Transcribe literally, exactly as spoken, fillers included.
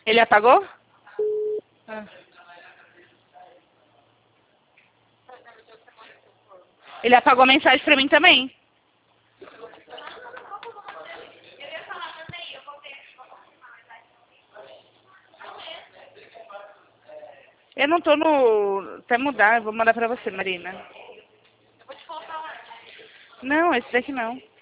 Ele apagou? Ah. Ele apagou a mensagem pra mim também. Eu não tô no... Até mudar, eu vou mandar pra você, Marina. Não, esse daqui não.